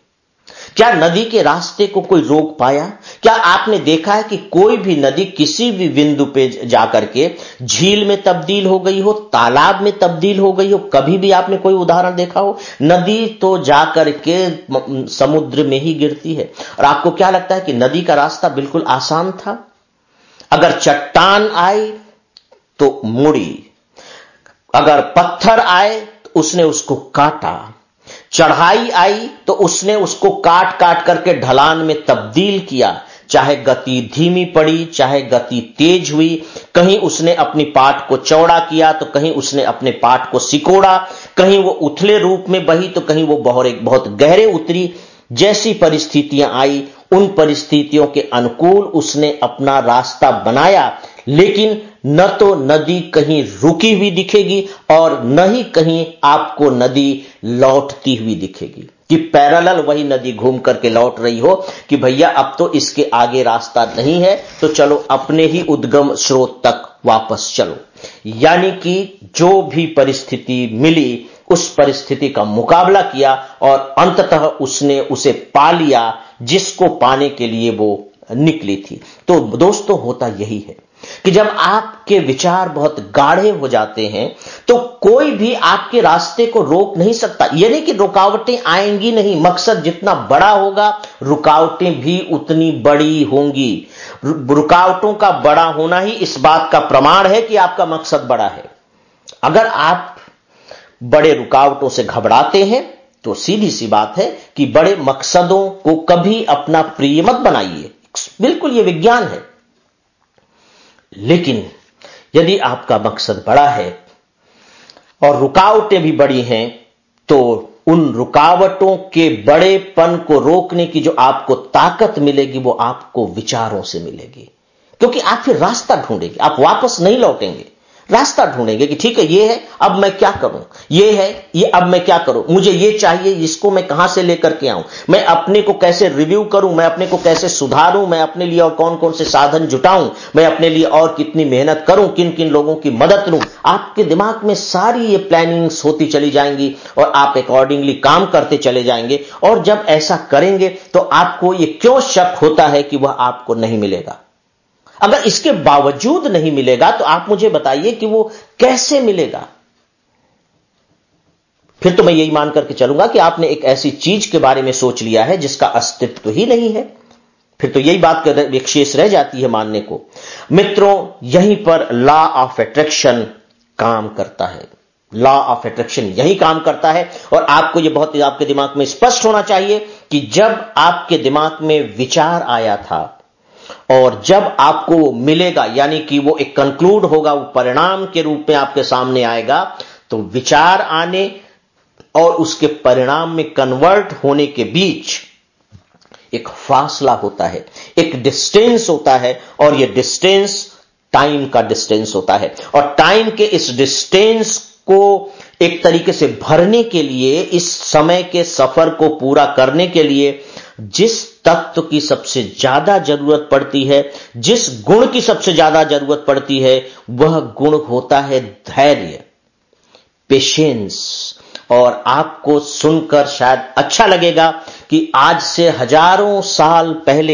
क्या नदी के रास्ते को कोई रोक पाया? क्या आपने देखा है कि कोई भी नदी किसी भी बिंदु पे जाकर के झील में तब्दील हो गई हो, तालाब में तब्दील हो गई हो? कभी भी आपने कोई उदाहरण देखा हो? नदी तो जाकर के समुद्र में ही गिरती है। और आपको क्या लगता है कि नदी का रास्ता बिल्कुल आसान था? अगर चट्टान आई तो मुड़ी, अगर पत्थर आए तो उसने उसको काटा, चढ़ाई आई तो उसने उसको काट काट करके ढलान में तब्दील किया। चाहे गति धीमी पड़ी, चाहे गति तेज हुई, कहीं उसने अपनी पाट को चौड़ा किया तो कहीं उसने अपने पाट को सिकोड़ा, कहीं वो उथले रूप में बही तो कहीं वो बहुत गहरे उतरी। जैसी परिस्थितियां आई उन परिस्थितियों के अनुकूल उसने अपना रास्ता बनाया, लेकिन न तो नदी कहीं रुकी हुई दिखेगी और न ही कहीं आपको नदी लौटती हुई दिखेगी कि पैरेलल वही नदी घूम करके लौट रही हो कि भैया अब तो इसके आगे रास्ता नहीं है, तो चलो अपने ही उद्गम स्रोत तक वापस चलो। यानी कि जो भी परिस्थिति मिली उस परिस्थिति का मुकाबला किया और अंततः उसने उसे पा लिया जिसको पाने के लिए वो निकली थी। तो दोस्तों, होता यही है कि जब आपके विचार बहुत गाढ़े हो जाते हैं तो कोई भी आपके रास्ते को रोक नहीं सकता। यह नहीं कि रुकावटें आएंगी नहीं, मकसद जितना बड़ा होगा रुकावटें भी उतनी बड़ी होंगी। रुकावटों का बड़ा होना ही इस बात का प्रमाण है कि आपका मकसद बड़ा है। अगर आप बड़े रुकावटों से घबराते हैं तो सीधी सी बात है कि बड़े मकसदों को कभी अपना प्रिय मत बनाइए, बिल्कुल यह विज्ञान है। लेकिन यदि आपका मकसद बड़ा है और रुकावटें भी बड़ी हैं तो उन रुकावटों के बड़ेपन को रोकने की जो आपको ताकत मिलेगी वो आपको विचारों से मिलेगी, क्योंकि आप फिर रास्ता ढूंढेंगे, आप वापस नहीं लौटेंगे, रास्ता ढूंढेंगे कि ठीक है ये है अब मैं क्या करूं, ये है ये अब मैं क्या करूं, मुझे ये चाहिए, इसको मैं कहां से लेकर के आऊं, मैं अपने को कैसे रिव्यू करूं, मैं अपने को कैसे सुधारूं, मैं अपने लिए और कौन कौन से साधन जुटाऊं, मैं अपने लिए और कितनी मेहनत करूं, किन किन लोगों की मदद लूं। आपके दिमाग में सारी ये प्लानिंग्स होती चली जाएंगी और आप अकॉर्डिंगली काम करते चले जाएंगे। और जब ऐसा करेंगे तो आपको ये क्यों शक होता है कि वह आपको नहीं मिलेगा? अगर इसके बावजूद नहीं मिलेगा तो आप मुझे बताइए कि वो कैसे मिलेगा? फिर तो मैं यही मान करके चलूंगा कि आपने एक ऐसी चीज के बारे में सोच लिया है जिसका अस्तित्व ही नहीं है। फिर तो यही बात एक शेष रह जाती है मानने को। मित्रों, यहीं पर लॉ ऑफ अट्रैक्शन काम करता है। लॉ ऑफ अट्रैक्शन यही काम करता है और आपको यह बहुत आपके दिमाग में स्पष्ट होना चाहिए कि जब आपके दिमाग में विचार आया था और जब आपको वो मिलेगा, यानी कि वो एक कंक्लूड होगा, वो परिणाम के रूप में आपके सामने आएगा, तो विचार आने और उसके परिणाम में कन्वर्ट होने के बीच एक फासला होता है, एक डिस्टेंस होता है और ये डिस्टेंस टाइम का डिस्टेंस होता है। और टाइम के इस डिस्टेंस को एक तरीके से भरने के लिए, इस समय के सफर को पूरा करने के लिए जिस तत्व की सबसे ज्यादा जरूरत पड़ती है, जिस गुण की सबसे ज्यादा जरूरत पड़ती है, वह गुण होता है धैर्य, पेशेंस। और आपको सुनकर शायद अच्छा लगेगा कि आज से हजारों साल पहले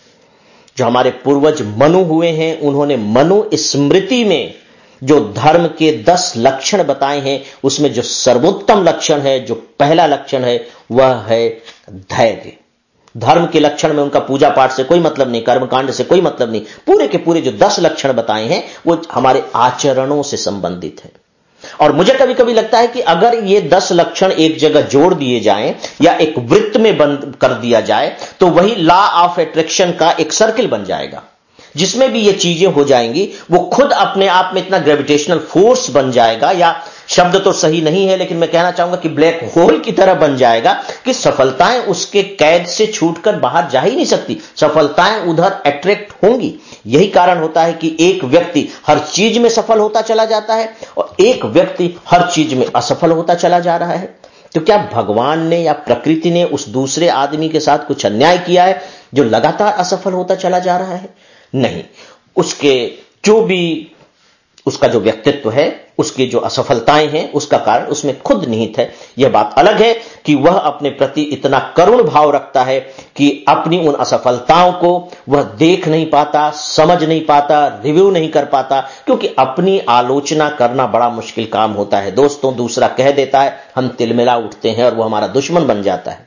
जो हमारे पूर्वज मनु हुए हैं, उन्होंने मनु स्मृति में जो धर्म के 10 लक्षण बताए हैं, उसमें जो सर्वोत्तम लक्षण है, जो पहला लक्षण है, वह है धैर्य। धर्म के लक्षण में उनका पूजा पाठ से कोई मतलब नहीं, कर्मकांड से कोई मतलब नहीं, पूरे के पूरे जो 10 लक्षण बताए हैं वो हमारे आचरणों से संबंधित है। और मुझे कभी कभी लगता है कि अगर ये 10 लक्षण एक जगह जोड़ दिए जाएं या एक वृत्त में बंद कर दिया जाए तो वही लॉ ऑफ अट्रैक्शन का एक सर्किल बन जाएगा, जिसमें भी ये चीजें हो जाएंगी। वो खुद अपने आप में इतना ग्रेविटेशनल फोर्स बन जाएगा, या शब्द तो सही नहीं है लेकिन मैं कहना चाहूंगा कि ब्लैक होल की तरह बन जाएगा कि सफलताएं उसके कैद से छूटकर बाहर जा ही नहीं सकती, सफलताएं उधर अट्रैक्ट होंगी। यही कारण होता है कि एक व्यक्ति हर चीज में सफल होता चला जाता है और एक व्यक्ति हर चीज में असफल होता चला जा रहा है। तो क्या भगवान ने या प्रकृति ने उस दूसरे आदमी के साथ कुछ अन्याय किया है जो लगातार असफल होता चला जा रहा है? नहीं, उसका जो व्यक्तित्व है उसकी जो असफलताएं हैं उसका कारण उसमें खुद निहित है। यह बात अलग है कि वह अपने प्रति इतना करुण भाव रखता है कि अपनी उन असफलताओं को वह देख नहीं पाता, समझ नहीं पाता, रिव्यू नहीं कर पाता, क्योंकि अपनी आलोचना करना बड़ा मुश्किल काम होता है। दोस्तों, दूसरा कह देता है, हम तिलमिला उठते हैं और वह हमारा दुश्मन बन जाता है।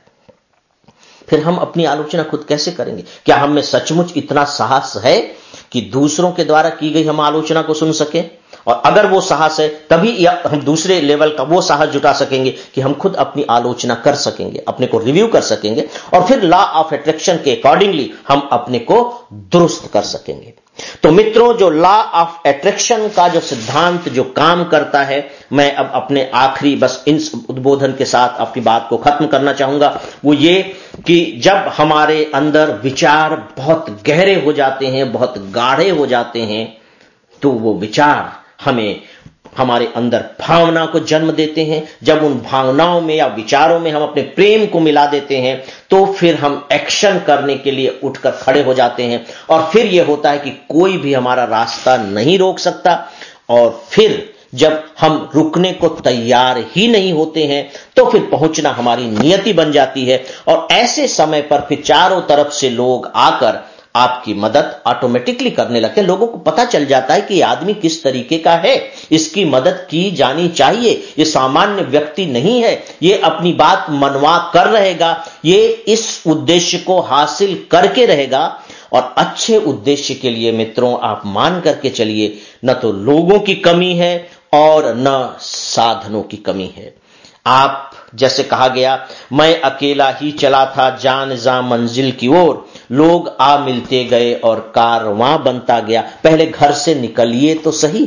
फिर हम अपनी आलोचना खुद कैसे करेंगे? क्या हम में सचमुच इतना साहस है कि दूसरों के द्वारा की गई हम आलोचना को सुन सकें? और अगर वो साहस है तभी हम दूसरे लेवल का वो साहस जुटा सकेंगे कि हम खुद अपनी आलोचना कर सकेंगे, अपने को रिव्यू कर सकेंगे और फिर लॉ ऑफ अट्रैक्शन के अकॉर्डिंगली हम अपने को दुरुस्त कर सकेंगे। तो मित्रों, जो लॉ ऑफ अट्रैक्शन का जो सिद्धांत जो काम करता है, मैं अब अपने आखिरी बस इन उद्बोधन के साथ अपनी बात को खत्म करना चाहूंगा, वो ये कि जब हमारे अंदर विचार बहुत गहरे हो जाते हैं, बहुत गाढ़े हो जाते हैं, तो वो विचार हमें हमारे अंदर भावना को जन्म देते हैं। जब उन भावनाओं में या विचारों में हम अपने प्रेम को मिला देते हैं, तो फिर हम एक्शन करने के लिए उठकर खड़े हो जाते हैं और फिर यह होता है कि कोई भी हमारा रास्ता नहीं रोक सकता। और फिर जब हम रुकने को तैयार ही नहीं होते हैं, तो फिर पहुंचना हमारी नियति बन जाती है। और ऐसे समय पर फिर चारों तरफ से लोग आकर आपकी मदद ऑटोमेटिकली करने लगते हैं। लोगों को पता चल जाता है कि ये आदमी किस तरीके का है, इसकी मदद की जानी चाहिए, ये सामान्य व्यक्ति नहीं है, ये अपनी बात मनवा कर रहेगा, ये इस उद्देश्य को हासिल करके रहेगा। और अच्छे उद्देश्य के लिए मित्रों, आप मान करके चलिए, न तो लोगों की कमी है और न साधनों की कमी है। आप जैसे कहा गया, मैं अकेला ही चला था जान जा मंजिल की ओर, लोग आ मिलते गए और कारवां बनता गया। पहले घर से निकलिए तो सही,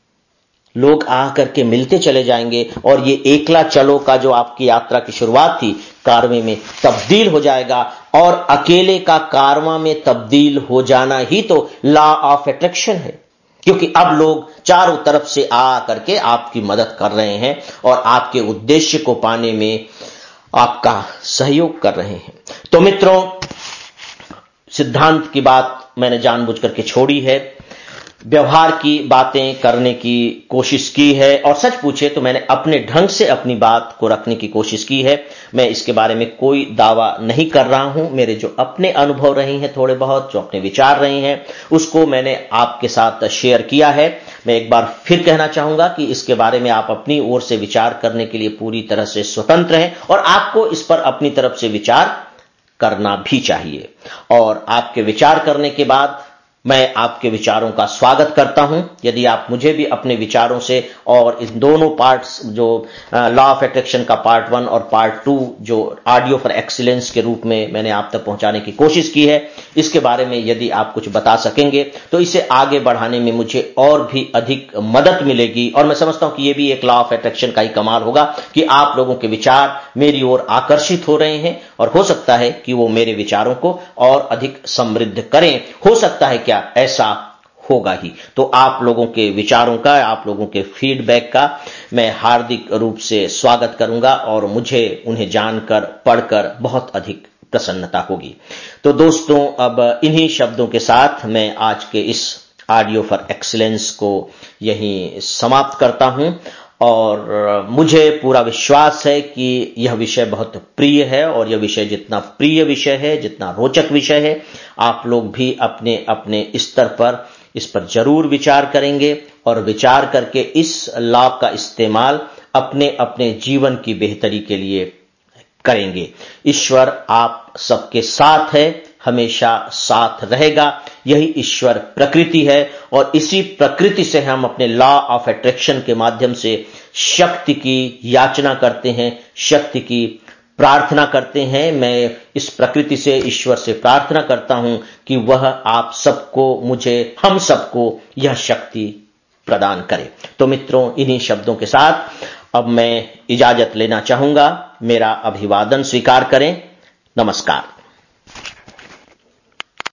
लोग आ करके मिलते चले जाएंगे और ये एकला चलो का जो आपकी यात्रा की शुरुआत थी, कारवां में तब्दील हो जाएगा। और अकेले का कारवां में तब्दील हो जाना ही तो लॉ ऑफ अट्रैक्शन है, क्योंकि अब लोग चारों तरफ से आ करके आपकी मदद कर रहे हैं और आपके उद्देश्य को पाने में आपका सहयोग कर रहे हैं। तो मित्रों, सिद्धांत की बात मैंने जानबूझ करके छोड़ी है, व्यवहार की बातें करने की कोशिश की है, और सच पूछे तो मैंने अपने ढंग से अपनी बात को रखने की कोशिश की है। मैं इसके बारे में कोई दावा नहीं कर रहा हूं। मेरे जो अपने अनुभव रहे हैं, थोड़े बहुत जो अपने विचार रहे हैं, उसको मैंने आपके साथ शेयर किया है। मैं एक बार फिर कहना चाहूंगा कि इसके बारे में आप अपनी ओर से विचार करने के लिए पूरी तरह से स्वतंत्र हैं और आपको इस पर अपनी तरफ से विचार करना भी चाहिए। और आपके विचार करने के बाद मैं आपके विचारों का स्वागत करता हूं। यदि आप मुझे भी अपने विचारों से, और इन दोनों पार्ट्स जो लॉ ऑफ अट्रैक्शन का पार्ट 1 और पार्ट 2 जो ऑडियो फॉर एक्सीलेंस के रूप में मैंने आप तक पहुंचाने की कोशिश की है, इसके बारे में यदि आप कुछ बता सकेंगे तो इसे आगे बढ़ाने में मुझे और भी अधिक मदद मिलेगी। और मैं समझता हूं कि यह भी एक लॉ ऑफ अट्रैक्शन का ही कमाल होगा कि आप लोगों के विचार मेरी ओर आकर्षित हो रहे हैं और हो सकता है कि वो मेरे विचारों को और अधिक समृद्ध करें। हो सकता है क्या ऐसा होगा ही। तो आप लोगों के विचारों का, आप लोगों के फीडबैक का मैं हार्दिक रूप से स्वागत करूंगा और मुझे उन्हें जानकर, पढ़कर बहुत अधिक प्रसन्नता होगी। तो दोस्तों, अब इन्हीं शब्दों के साथ मैं आज के इस ऑडियो फॉर एक्सीलेंस को यहीं समाप्त करता हूं। और मुझे पूरा विश्वास है कि यह विषय बहुत प्रिय है, और यह विषय जितना प्रिय विषय है, जितना रोचक विषय है, आप लोग भी अपने अपने स्तर पर इस पर जरूर विचार करेंगे और विचार करके इस लॉ का इस्तेमाल अपने अपने जीवन की बेहतरी के लिए करेंगे। ईश्वर आप सबके साथ है, हमेशा साथ रहेगा। यही ईश्वर प्रकृति है और इसी प्रकृति से हम अपने लॉ ऑफ अट्रैक्शन के माध्यम से शक्ति की याचना करते हैं, शक्ति की प्रार्थना करते हैं। मैं इस प्रकृति से, ईश्वर से प्रार्थना करता हूं कि वह आप सबको, मुझे, हम सबको यह शक्ति प्रदान करे। तो मित्रों, इन्हीं शब्दों के साथ अब मैं इजाजत लेना चाहूंगा। मेरा अभिवादन स्वीकार करें। नमस्कार।